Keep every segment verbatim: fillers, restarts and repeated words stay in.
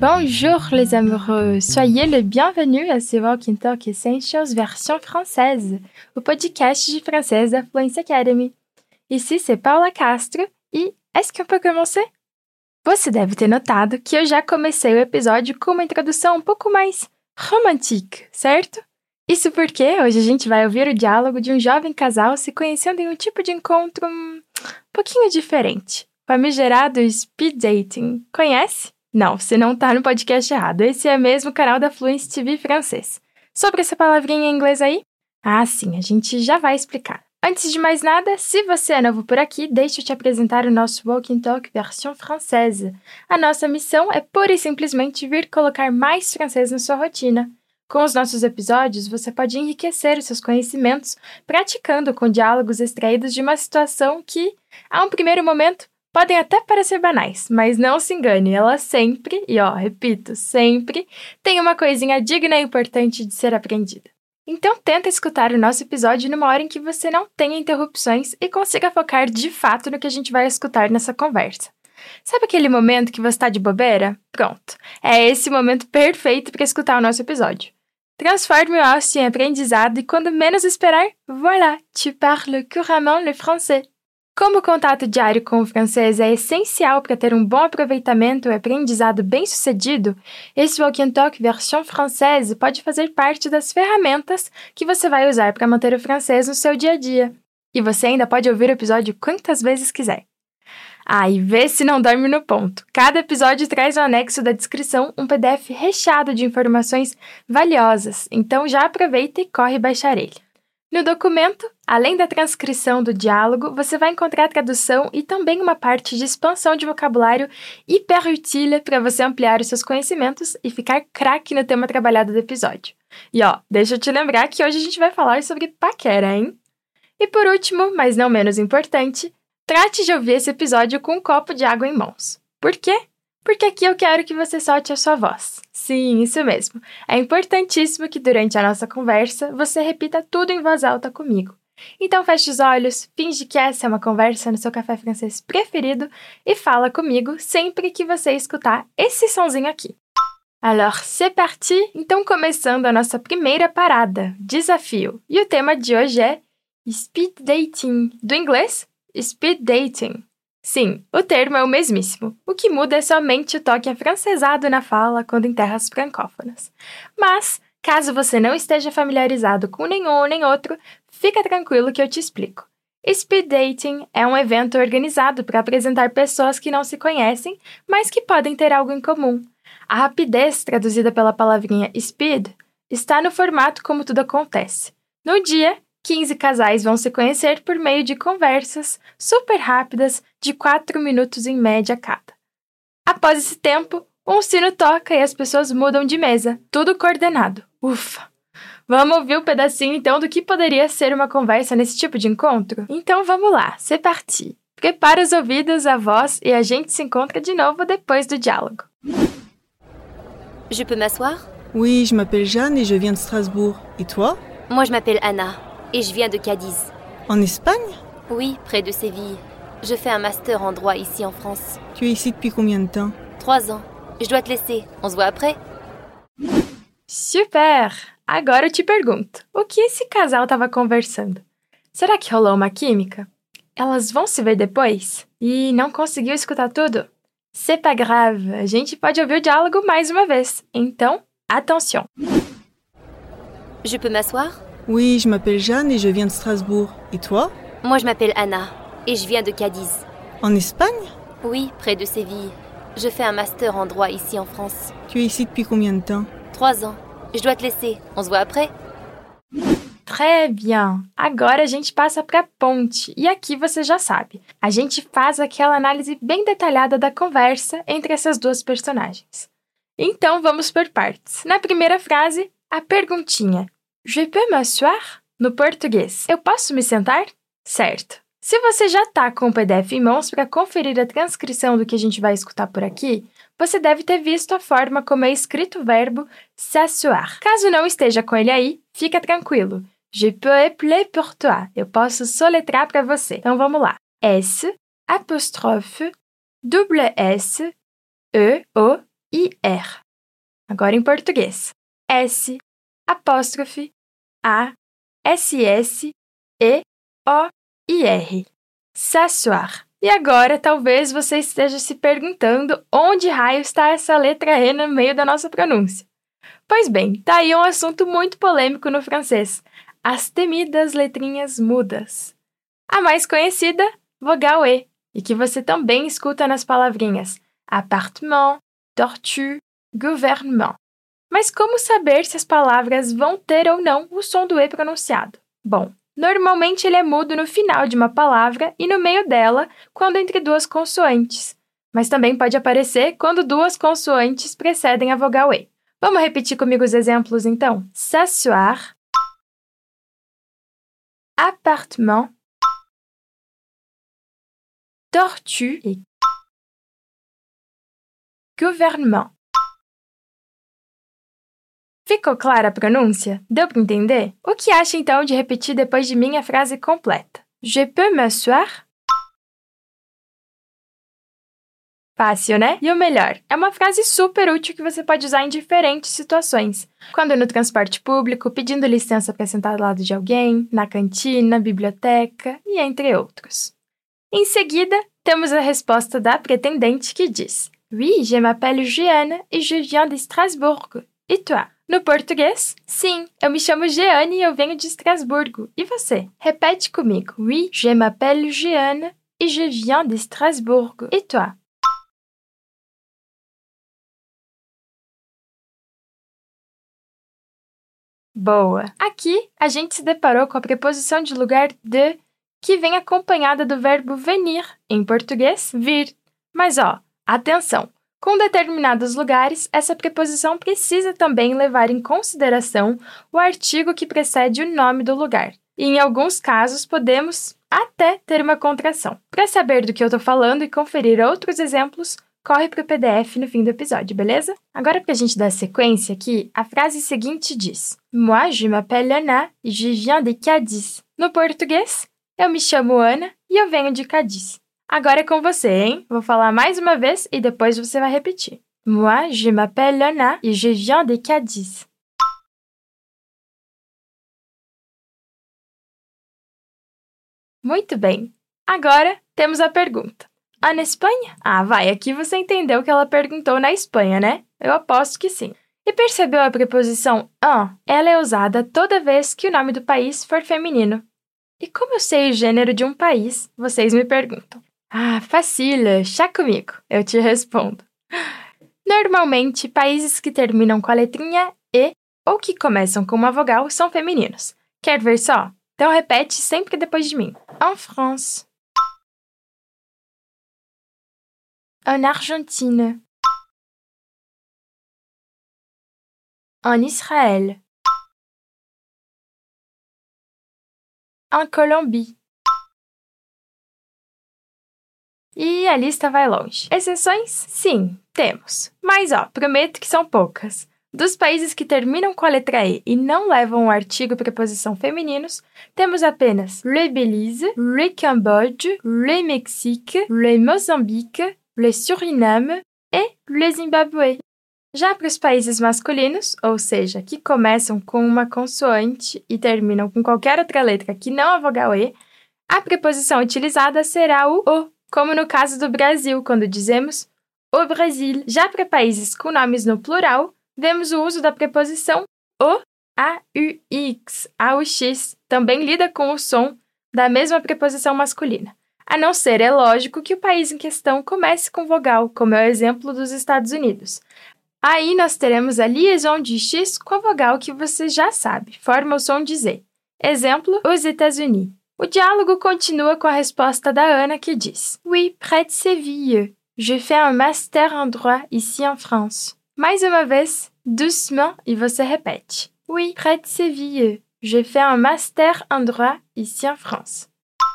Bonjour les amoureux, soyez les bienvenus à ce Walking Talk Essentials version française, o podcast de francês da Fluency Academy. Ici c'est Paula Castro e est-ce qu'on peut commencer? Você deve ter notado que eu já comecei o episódio com uma introdução um pouco mais romântica, certo? Isso porque hoje a gente vai ouvir o diálogo de um jovem casal se conhecendo em um tipo de encontro um pouquinho diferente, famigerado speed dating. Conhece? Não, você não tá no podcast errado. Esse é mesmo o canal da Fluency T V francês. Sobre essa palavrinha em inglês aí? Ah, sim, a gente já vai explicar. Antes de mais nada, se você é novo por aqui, deixa eu te apresentar o nosso Walking Talk versão francesa. A nossa missão é pura e simplesmente vir colocar mais francês na sua rotina. Com os nossos episódios, você pode enriquecer os seus conhecimentos praticando com diálogos extraídos de uma situação que, a um primeiro momento, podem até parecer banais, mas não se engane, ela sempre, e ó, repito, sempre, tem uma coisinha digna e importante de ser aprendida. Então tenta escutar o nosso episódio numa hora em que você não tenha interrupções e consiga focar de fato no que a gente vai escutar nessa conversa. Sabe aquele momento que você está de bobeira? Pronto, é esse momento perfeito para escutar o nosso episódio. Transforme o áudio em aprendizado e quando menos esperar, voilà, tu parles couramment le français. Como o contato diário com o francês é essencial para ter um bom aproveitamento e aprendizado bem-sucedido, esse Walking Talk versão francesa pode fazer parte das ferramentas que você vai usar para manter o francês no seu dia a dia. E você ainda pode ouvir o episódio quantas vezes quiser. Ah, e vê se não dorme no ponto. Cada episódio traz no anexo da descrição um P D F recheado de informações valiosas, então já aproveita e corre baixar ele. No documento, além da transcrição do diálogo, você vai encontrar tradução e também uma parte de expansão de vocabulário hiper útil para você ampliar os seus conhecimentos e ficar craque no tema trabalhado do episódio. E ó, deixa eu te lembrar que hoje a gente vai falar sobre paquera, hein? E por último, mas não menos importante, trate de ouvir esse episódio com um copo de água em mãos. Por quê? Porque aqui eu quero que você solte a sua voz. Sim, isso mesmo. É importantíssimo que durante a nossa conversa você repita tudo em voz alta comigo. Então feche os olhos, finge que essa é uma conversa no seu café francês preferido e fala comigo sempre que você escutar esse sonzinho aqui. Alors, c'est parti! Então começando a nossa primeira parada, desafio. E o tema de hoje é speed dating. Do inglês, speed dating. Sim, o termo é o mesmíssimo. O que muda é somente o toque afrancesado na fala quando em terras francófonas. Mas, caso você não esteja familiarizado com nenhum nem outro, fica tranquilo que eu te explico. Speed dating é um evento organizado para apresentar pessoas que não se conhecem, mas que podem ter algo em comum. A rapidez, traduzida pela palavrinha speed, está no formato como tudo acontece. No dia, quinze casais vão se conhecer por meio de conversas super rápidas de quatro minutos em média cada. Após esse tempo, um sino toca e as pessoas mudam de mesa, tudo coordenado. Ufa! Vamos ouvir um pedacinho então do que poderia ser uma conversa nesse tipo de encontro? Então vamos lá, c'est parti! Prepara os ouvidos, a voz e a gente se encontra de novo depois do diálogo. Je peux m'asseoir? Oui, je m'appelle Jeanne et je viens de Strasbourg. Et toi? Moi je m'appelle Anna. Et je viens de Cadiz. En Espagne? Oui, près de Séville. Je fais un master en droit ici en France. Tu es ici depuis combien de temps? Trois ans. Je dois te laisser. On se voit après? Super! Agora eu te pergunto, o que esse casal estava conversando? Será que rolou uma química? Elas vão se ver depois? E não conseguiu escutar tudo? C'est pas grave, a gente pode ouvir o diálogo mais uma vez. Então, attention! Je peux m'asseoir? Oui, je m'appelle Jeanne et je viens de Strasbourg. Et toi? Moi je m'appelle Anna. Et je viens de Cadiz. En Espagne? Oui, près de Séville. Je fais un master en droit ici en France. Tu es ici depuis combien de temps? Trois ans. Je dois te laisser. On se voit après? Très bien! Agora a gente passa para a ponte. E aqui você já sabe, a gente faz aquela análise bem detalhada da conversa entre essas duas personagens. Então vamos por partes. Na primeira frase, a perguntinha. Je peux m'asseoir? No português, eu posso me sentar? Certo. Se você já está com o P D F em mãos para conferir a transcrição do que a gente vai escutar por aqui, você deve ter visto a forma como é escrito o verbo s'asseoir. Caso não esteja com ele aí, fica tranquilo. Je peux appeler pour toi. Eu posso soletrar para você. Então vamos lá. S, apóstrofe, double S, E, O, I R. Agora em português. S, apóstrofe, A, S S, E, O, I R. S'asseoir. E agora, talvez você esteja se perguntando onde raio está essa letra E no meio da nossa pronúncia. Pois bem, tá aí um assunto muito polêmico no francês. As temidas letrinhas mudas. A mais conhecida, vogal E, e que você também escuta nas palavrinhas appartement, tortue, gouvernement. Mas como saber se as palavras vão ter ou não o som do E pronunciado? Bom, normalmente ele é mudo no final de uma palavra e no meio dela, quando entre duas consoantes. Mas também pode aparecer quando duas consoantes precedem a vogal E. Vamos repetir comigo os exemplos, então? S'asseoir, appartement, tortue e gouvernement. Ficou clara a pronúncia? Deu para entender? O que acha, então, de repetir depois de mim a frase completa? Je peux m'asseoir? Fácil, né? E o melhor, é uma frase super útil que você pode usar em diferentes situações. Quando no transporte público, pedindo licença para sentar ao lado de alguém, na cantina, biblioteca e entre outros. Em seguida, temos a resposta da pretendente que diz: Oui, je m'appelle Jeanne et je viens de Strasbourg. Et toi? No português, sim, eu me chamo Jeanne e eu venho de Estrasburgo. E você? Repete comigo. Oui, je m'appelle Jeanne et je viens de Strasbourg. Et toi? Boa! Aqui, a gente se deparou com a preposição de lugar de, que vem acompanhada do verbo venir, em português, vir. Mas ó, atenção! Com determinados lugares, essa preposição precisa também levar em consideração o artigo que precede o nome do lugar. E em alguns casos, podemos até ter uma contração. Para saber do que eu estou falando e conferir outros exemplos, corre para o P D F no fim do episódio, beleza? Agora, para a gente dar sequência aqui, a frase seguinte diz: Moi, je m'appelle Anna et je viens de Cadiz. No português, eu me chamo Ana e eu venho de Cadiz. Agora é com você, hein? Vou falar mais uma vez e depois você vai repetir. Moi, je m'appelle Anna et je viens de Cadiz. Muito bem. Agora temos a pergunta. En Espanha? Ah, vai, aqui você entendeu que ela perguntou na Espanha, né? Eu aposto que sim. E percebeu a preposição en? Ela é usada toda vez que o nome do país for feminino. E como eu sei o gênero de um país, vocês me perguntam. Ah, facile, chá comigo, eu te respondo. Normalmente, países que terminam com a letrinha E ou que começam com uma vogal são femininos. Quer ver só? Então repete sempre depois de mim. En France. En Argentine. En Israël. En Colombie. E a lista vai longe. Exceções? Sim, temos. Mas, ó, prometo que são poucas. Dos países que terminam com a letra E e não levam o artigo preposição femininos, temos apenas le Belize, le Cambodge, le Mexique, le Mozambique, le Suriname e le Zimbabwe. Já para os países masculinos, ou seja, que começam com uma consoante e terminam com qualquer outra letra que não a vogal E, a preposição utilizada será o O, como no caso do Brasil, quando dizemos o Brasil. Já para países com nomes no plural, vemos o uso da preposição o, a, u, x, a, u, x, também lida com o som da mesma preposição masculina. A não ser, é lógico, que o país em questão comece com vogal, como é o exemplo dos Estados Unidos. Aí nós teremos a liaison de x com a vogal que você já sabe, forma o som de Z. Exemplo, os États-Unis. O diálogo continua com a resposta da Ana, que diz: Oui, près de Séville. Je fais un master en droit ici en France. Mais uma vez, doucement, e você repete. Oui, près de Séville. Je fais un master en droit ici en France.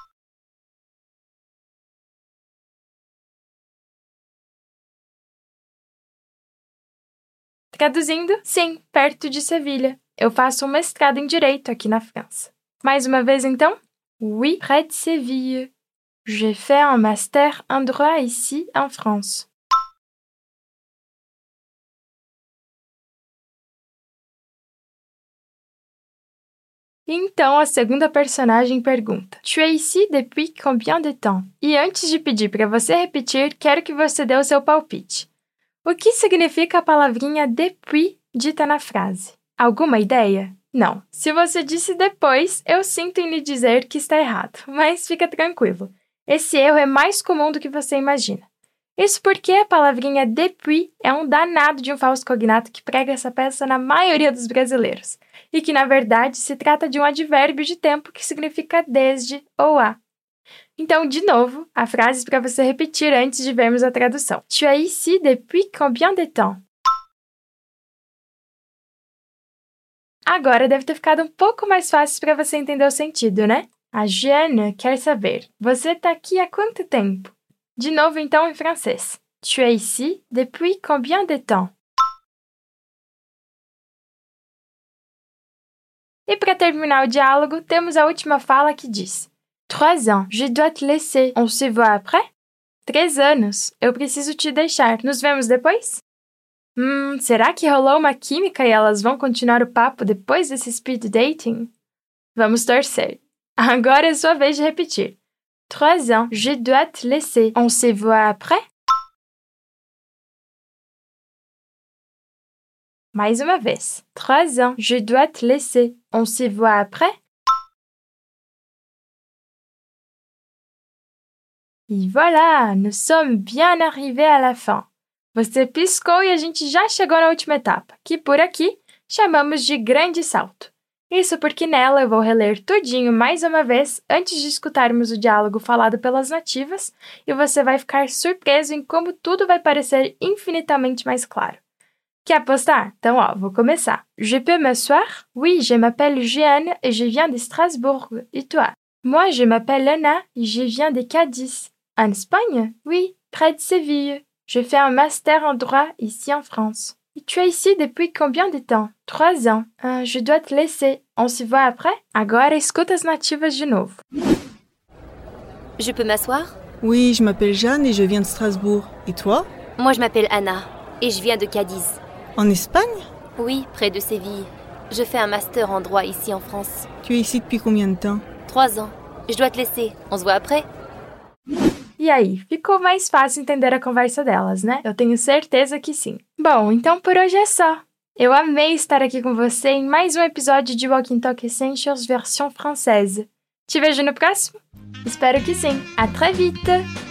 Traduzindo, sim, perto de Sevilha. Eu faço um mestrado em Direito aqui na França. Mais uma vez, então. Oui, près de Séville. J'ai fait un master en droit ici en France. Então a segunda personagem pergunta: Tu es ici depuis combien de temps? E antes de pedir para você repetir, quero que você dê o seu palpite. O que significa a palavrinha depuis dita na frase? Alguma ideia? Não. Se você disse depois, eu sinto em lhe dizer que está errado, mas fica tranquilo. Esse erro é mais comum do que você imagina. Isso porque a palavrinha depuis é um danado de um falso cognato que prega essa peça na maioria dos brasileiros, e que, na verdade, se trata de um advérbio de tempo que significa desde ou a. Então, de novo, a frase para você repetir antes de vermos a tradução. Tu es ici depuis combien de temps? Agora deve ter ficado um pouco mais fácil para você entender o sentido, né? A Jeanne quer saber, você está aqui há quanto tempo? De novo, então, em francês. Tu es ici depuis combien de temps? E para terminar o diálogo, temos a última fala que diz: Trois ans, je dois te laisser. On se voit après? Três anos, eu preciso te deixar. Nos vemos depois? Hum, será que rolou uma química e elas vão continuar o papo depois desse speed dating? Vamos torcer. Agora é sua vez de repetir. Trois ans, je dois te laisser. On se voit après? Mais uma vez. Trois ans, je dois te laisser. On se voit après? E voilà, nous sommes bien arrivés à la fin. Você piscou e a gente já chegou na última etapa, que por aqui chamamos de grande salto. Isso porque nela eu vou reler tudinho mais uma vez antes de escutarmos o diálogo falado pelas nativas e você vai ficar surpreso em como tudo vai parecer infinitamente mais claro. Quer apostar? Então, ó, vou começar. Je peux m'asseoir? Oui, je m'appelle Jeanne et je viens de Strasbourg. Et toi? Moi, je m'appelle Anna et je viens de Cadiz. En Espagne? Oui, près de Séville. Je fais un master en droit ici en France. Et tu es ici depuis combien de temps? Trois ans. Ah, je dois te laisser. On se voit après? Agora escuta as nativas de novo. Je peux m'asseoir? Oui, je m'appelle Jeanne et je viens de Strasbourg. Et toi? Moi, je m'appelle Anna et je viens de Cadiz. En Espagne? Oui, près de Séville. Je fais un master en droit ici en France. Tu es ici depuis combien de temps? Trois ans. Je dois te laisser. On se voit après? E aí, ficou mais fácil entender a conversa delas, né? Eu tenho certeza que sim. Bom, então por hoje é só. Eu amei estar aqui com você em mais um episódio de Walking Talk Essentials versão française. Te vejo no próximo? Espero que sim. À très vite!